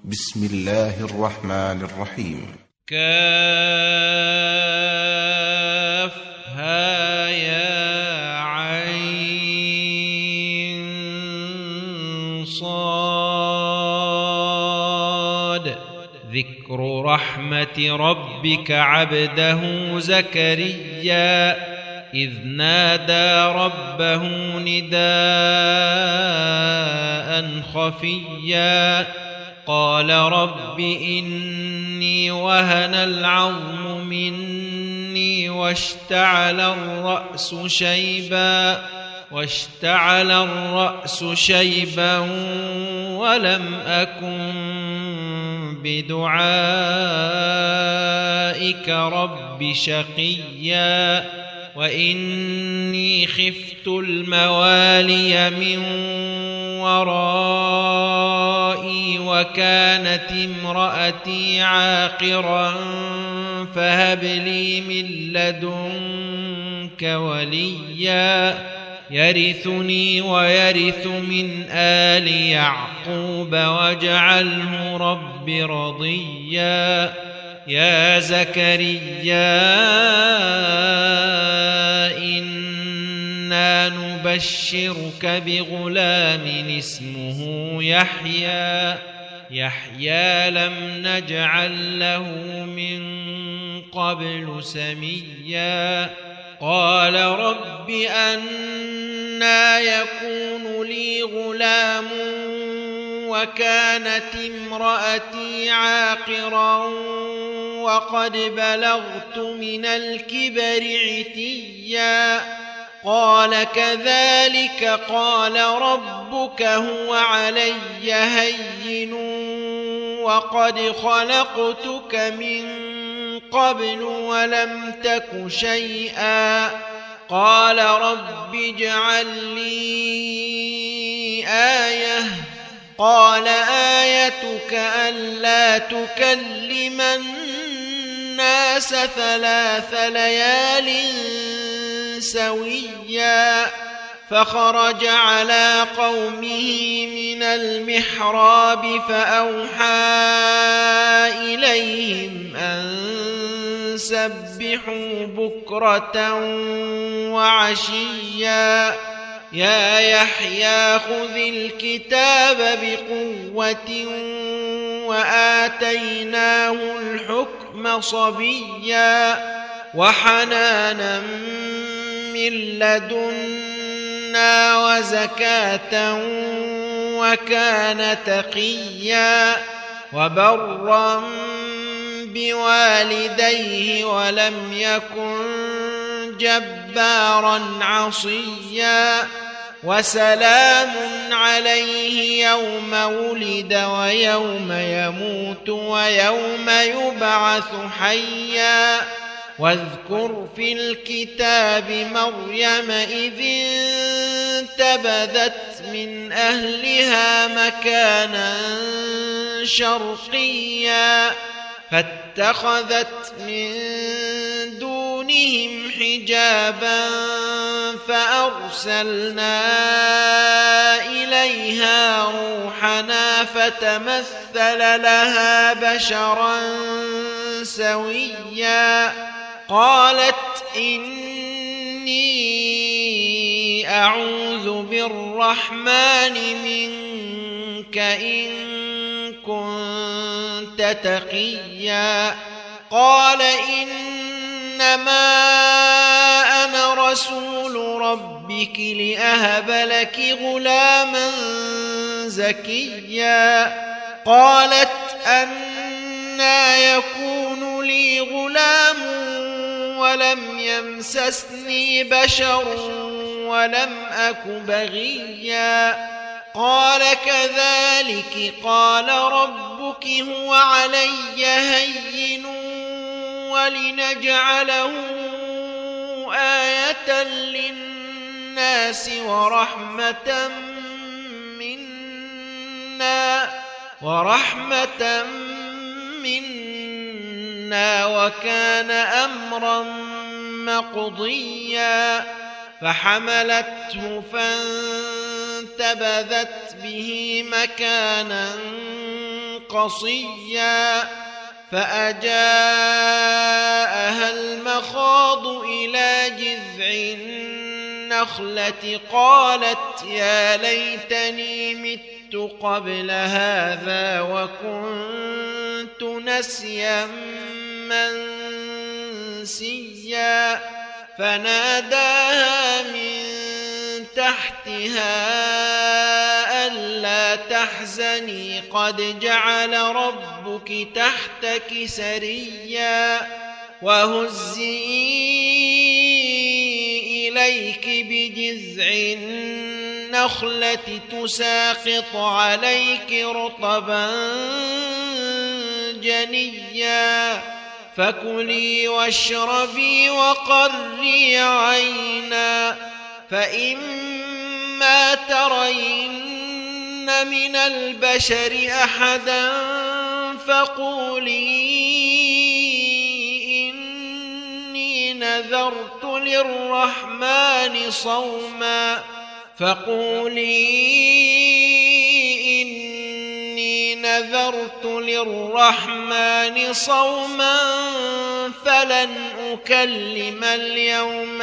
بسم الله الرحمن الرحيم. كافها يا عين صاد. ذكر رحمة ربك عبده زكريا إذ نادى ربه نداء خفيا قال رب إني وهن العظم مني واشتعل الرأس شيبا ولم أكن بدعائك رب شقيا وإني خفت الموالي من ورائي وكانت امرأتي عاقرا فهب لي من لدنك وليا يرثني ويرث من آل يعقوب واجعله رب رضيا. يا زكريا إنا نبشرك بغلام اسمه يحيى لم نجعل له من قبل سميا. قال رب أنى يكون لي غلام وكانت امرأتي عاقرا وقد بلغت من الكبر عتيا. قال كذلك قال ربك هو علي هين وقد خلقتك من قبل ولم تك شيئا. قال رب اجعل لي آية. قال آيتك ألا تكلم الناس 3 ليال سويا. فخرج على قومه من المحراب فأوحى إليهم أن سبحوا بكرة وعشيا. يا يحيى خذ الكتاب بقوة وآتيناه الحكم صبيا وحنانا من لدنا وزكاة وكان تقيا وبرا بوالديه ولم يكن جبارا عصيا. وسلام عليه يوم ولد ويوم يموت ويوم يبعث حيا. واذكر في الكتاب مريم إذ انتبذت من أهلها مكانا شرقيا فاتخذت من دونهم حجابا فأرسلنا إليها روحنا فتمثل لها بشرا سويا. قالت إني أعوذ بالرحمن منك إن كنت تقيا. قال إنما أنا رسول ربك لأهب لك غلاما زكيا. قالت أنى يكون لي غلام ولم يمسسني بشر ولم أك بغيا. قال كذلك قال ربك هو علي هين ولنجعله آية للناس ورحمة منا وكان أمرا مقضيا. فحملته فانتبذت به مكانا قصيا فأجاءها المخاض إلى جذع النخلة قالت يا ليتني مت قبل هذا وكنت نسيا منسيا فناداها من تحتها ألا تحزني قد جعل ربك تحتك سريا وهزي إليك بجذع النخلة تساقط عليك رطبا جنيا فكلي واشربي وقري عينا فإما ترين من البشر أحدا فقولي إني نذرت للرحمن صوما فلن أكلم اليوم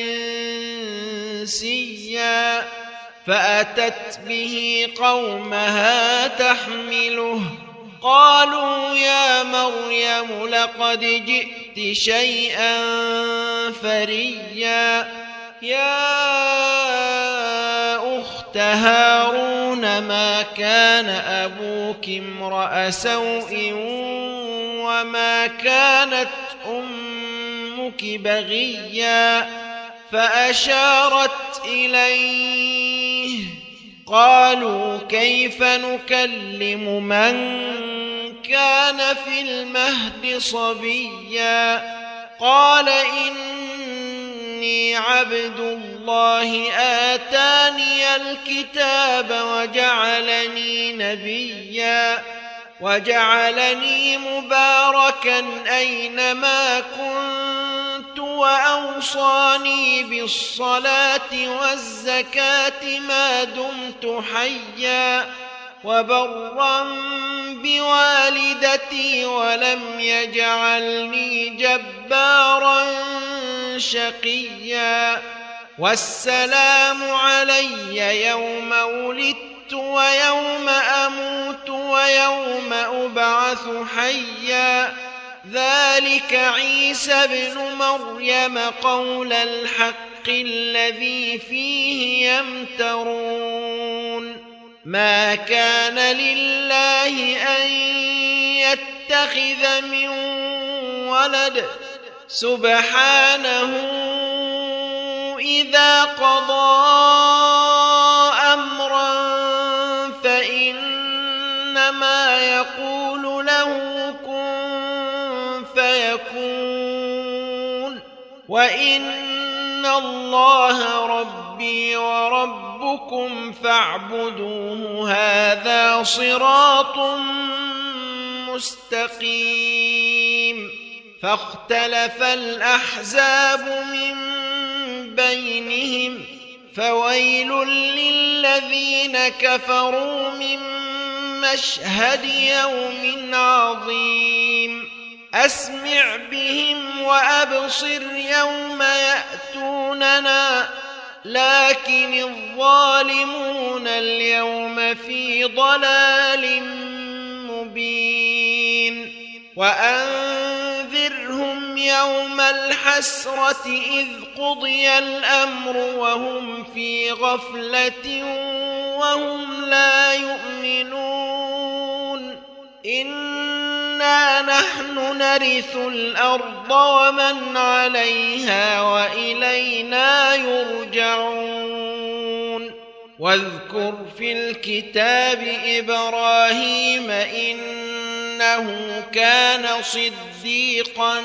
إنسيا فأتت به قومها تحمله قالوا يا مريم لقد جئت شيئا فريا يا أخت هارون ما كان أبوك امرأ سوء وما كانت أمك بغيا فأشارت إليه قالوا كيف نكلم من كان في المهد صبيا قال إني عبد الله آتاني الكتاب وجعلني نبيا وجعلني مباركا أينما كنت وأوصاني بالصلاة والزكاة ما دمت حيا وبرا بوالدتي ولم يجعلني جبارا شقيا والسلام علي يوم ولدت ويوم أموت ويوم أبعث حيا ذلك عيسى ابن مريم قول الحق الذي فيه يمترون ما كان لله أن يتخذ من ولد سبحانه إذا قضى أمرا فإنما يقول له كن فيكون وإن الله ربي وربكم فاعبدوه هذا صراط مستقيم فاختلف الأحزاب من بينهم فويل للذين كفروا من مشهد يوم عظيم أسمع بهم وأبصر يوم يأتوننا لكن الظالمون اليوم في ضلال مبين وأنذرهم يوم الحسرة إذ قضي الأمر وهم في غفلة وهم لا يؤمنون إنا نحن نرث الأرض ومن عليها وإلينا يرجعون واذكر في الكتاب إبراهيم إنه كان صديقا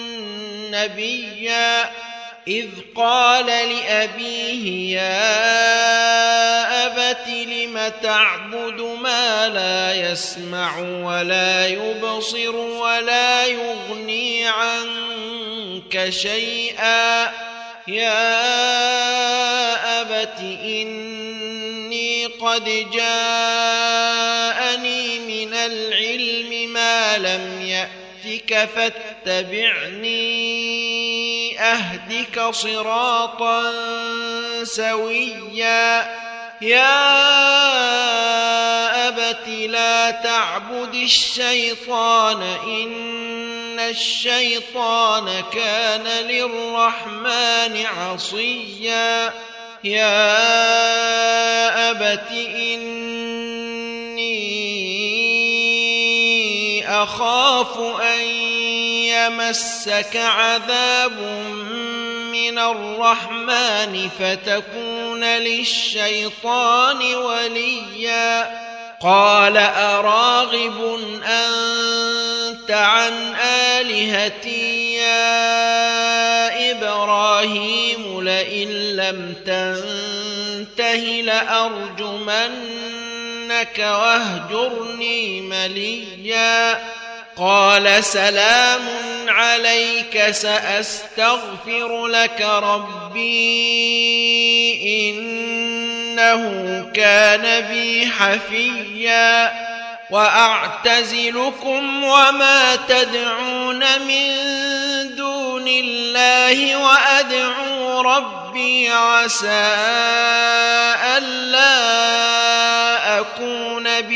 نبيا إذ قال لأبيه يا أبت لم تعبد ما لا يسمع ولا يبصر ولا يغني عنك شيئا يا أبت إني قد جاءني من العلم العلم ما لم يأتك فاتبعني أهدك صراطا سويا يا أبت لا تعبد الشيطان إن الشيطان كان للرحمن عصيا يا أبت إني أخاف أن يمسك عذاب من الرحمن فتكون للشيطان وليا قال أراغب أنت عن آلهتي يا إبراهيم لئن لم تنته لأرجمنك واهجرني مليا قال سلام عليك سأستغفر لك ربي إنه كان بي حفيا وأعتزلكم وما تدعون من دون الله وأدعو ربي عسى ألا أكون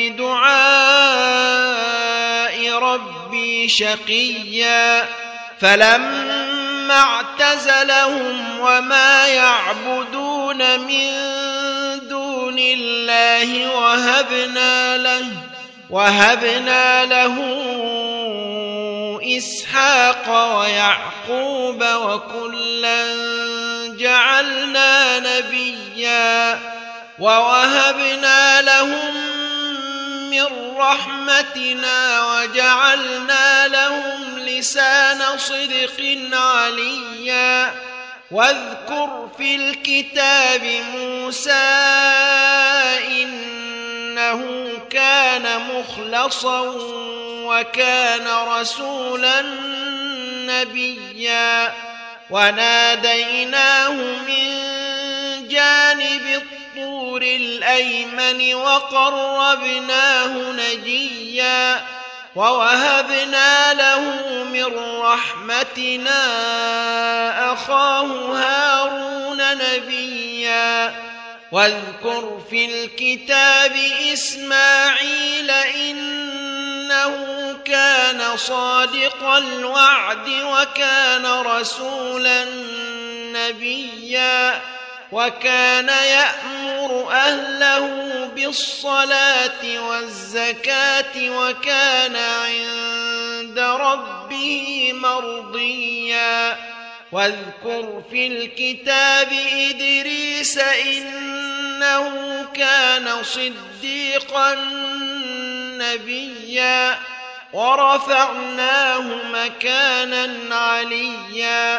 بدعاء ربي شقيا فلما اعتزلهم وما يعبدون من دون الله وهبنا له إسحاق ويعقوب وكلا جعلنا نبيا ووهبنا لهم من رحمتنا وجعلنا لهم لسان صدق عليا واذكر في الكتاب موسى إنه كان مخلصا وكان رسولا نبيا وناديناه من جانب الطور الأيمن وقربناه نجيا ووهبنا له من رحمتنا أخاه هارون نبيا واذكر في الكتاب إسماعيل إنه كان صادق الوعد وكان رسولا نبيا وكان يأمر أهله بالصلاة والزكاة وكان عند ربه مرضيا واذكر في الكتاب إدريس إنه كان صديقا نبيا ورفعناه مكانا عليا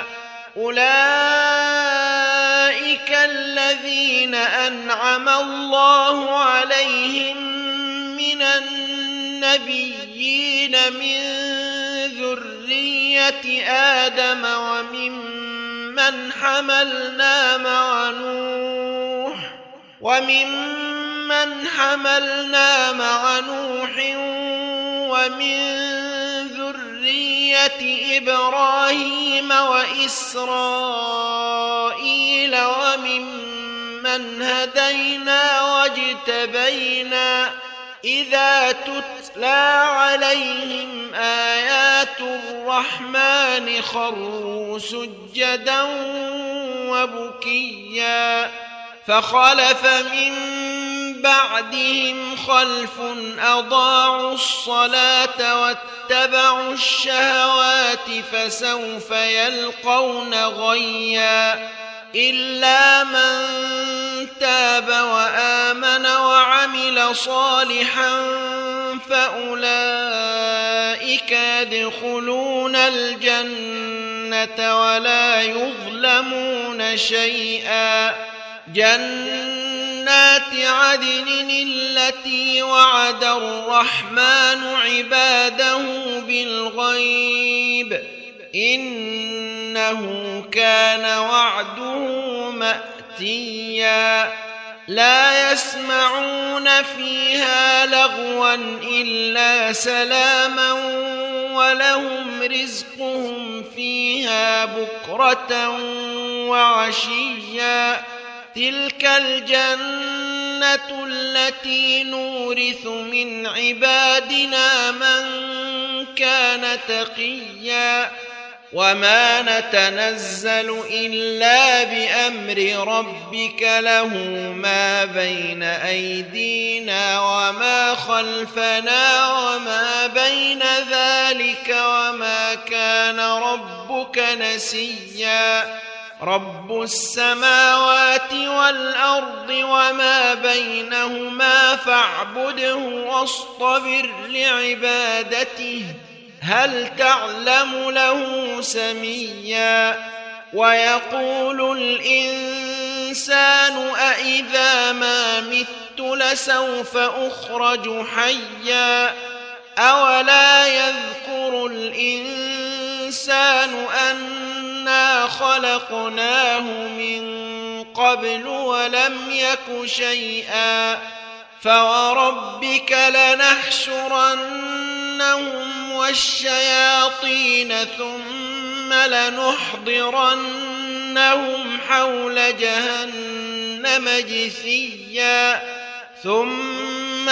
أولئك الذين أنعم الله عليهم من النبيين من ذرية آدم وممن حملنا مع نوح ومن ذرية إبراهيم وإسرائيل وممن هدينا واجتبينا إذا تتلى عليهم آيات الرحمن خروا سجدا وبكيا فخلف من بعدهم خلف أضاعوا الصلاة واتبعوا الشهوات فسوف يلقون غيا إلا من تاب وآمن وعمل صالحا فأولئك يدخلون الجنة ولا يظلمون شيئا جنات عدن التي وعد الرحمن عباده بالغيب إنه كان وعده مأتيا لا يسمعون فيها لغوا إلا سلاما ولهم رزقهم فيها بكرة وعشيا تلك الجنة التي نورث من عبادنا من كان تقيا وما نتنزل إلا بأمر ربك له ما بين أيدينا وما خلفنا وما بين ذلك وما كان ربك نسيا رب السماوات والأرض وما بينهما فاعبده واصطبر لعبادته هل تعلم له سميا ويقول الإنسان أإذا ما مت لسوف أخرج حيا أولا يذكر الإنسان أنا خلقناه من قبل ولم يك شيئا فوربك لنحشرنهم والشياطين ثم لنحضرنهم حول جهنم جثيا ثم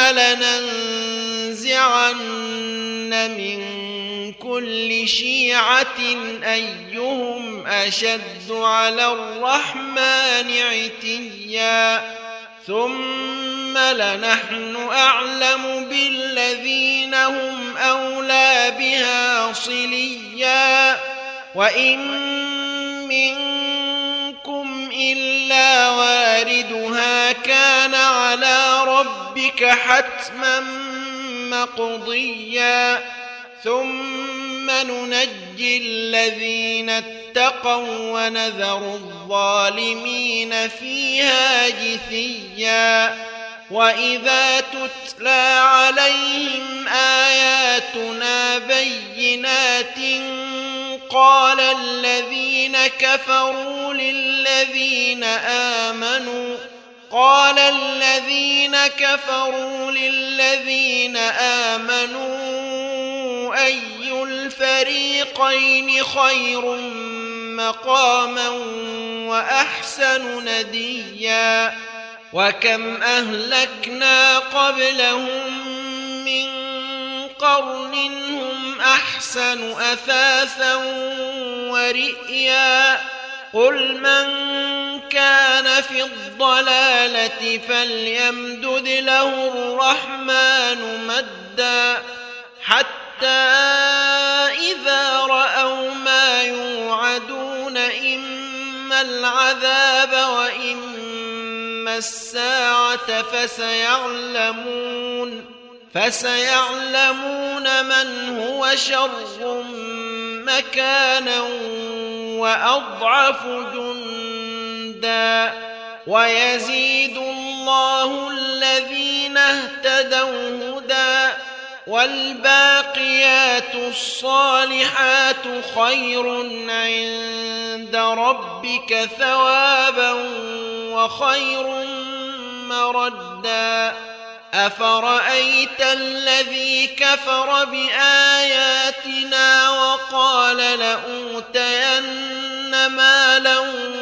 لننزعن من كل شيعة أيهم أشد على الرحمن عتيا ثم لنحن أعلم بالذين هم أولى بها صليا وإن منكم إلا واردها كان على ربك حتما مقضيا ثم ننجي الذين اتقوا ونذر الظالمين فيها جثيا وإذا تتلى عليهم آياتنا بينات قال الذين كفروا للذين آمنوا أي الفريقين خير مقاما وأحسن نديا وكم أهلكنا قبلهم من قرن هم أحسن أثاثا ورئيا قل من كان في الضلالة فليمدد له الرحمن مدا حتى إذا رأوا ما يوعدون إما العذاب وإما الساعة فسيعلمون من هو شر مكانا وأضعف جندا ويزيد الله الذين اهتدوا هدى والباقيات الصالحات خير عند ربك ثوابا وخير مردا أفرأيت الذي كفر بآياتنا وقال لأوتين مالا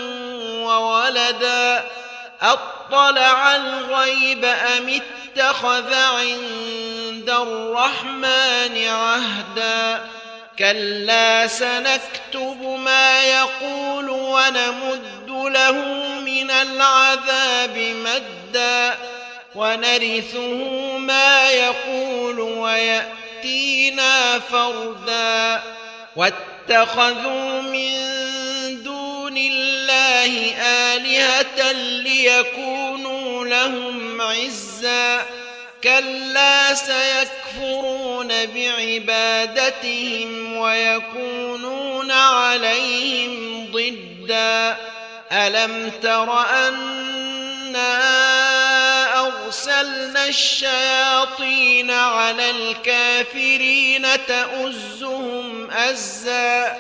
وولدا أطلع الغيب أم اتخذ عند الرحمن عهدا كلا سنكتب ما يقول ونمد له من العذاب مدا ونرثه ما يقول ويأتينا فردا واتخذوا من دون الله آلهة ليكونوا لهم عزا كلا سيكفرون بعبادتهم ويكونون عليهم ضدا ألم تر أنا أرسلنا الشياطين على الكافرين تؤزهم أزا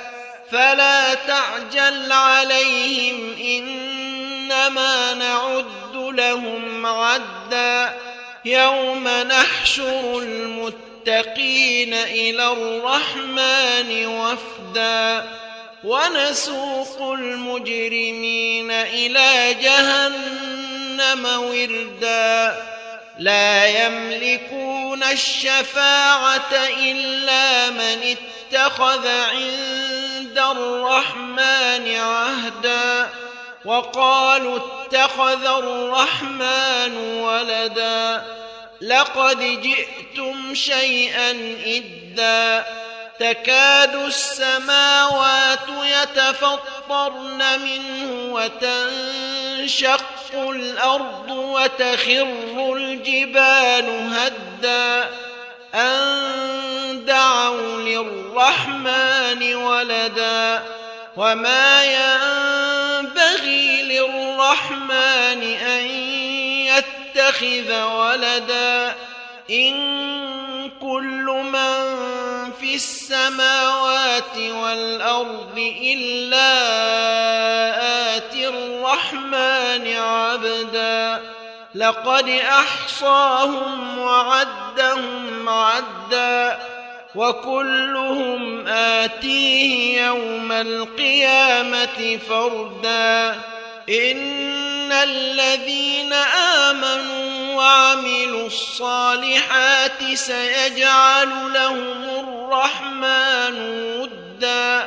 فلا تعجل عليهم إنما نعد لهم عدا يوم نحشر المتقين إلى الرحمن وفدا ونسوق المجرمين إلى جهنم وردا لا يملكون الشفاعة إلا من اتخذ عند الرحمن عهدا وقالوا اتخذ الرحمن ولدا لقد جئتم شيئا إدا تكاد السماوات يتفطرن منه وتنشق الأرض وتخر الجبال هدا أن دعوا للرحمن ولدا وما ينبغي للرحمن أن يتخذ ولدا إن كل من في السماوات والأرض إلا آتي الرحمن عبدا لقد أحصاهم وعدهم عدا وكلهم آتيه يوم القيامة فردا إن الذين آمنوا وعملوا الصالحات سيجعل لهم الرحمن ودا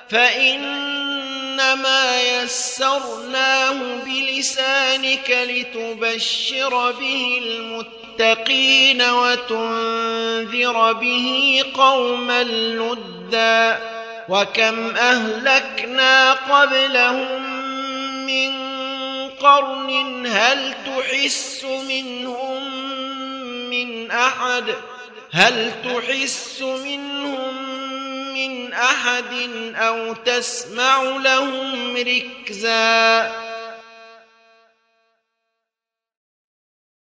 فإنما يسرناه بلسانك لتبشر به المتقين وتنذر به قوما لدا وكم أهلكنا قبلهم من قرن هل تحس منهم من أحد أو تسمع لهم ركزا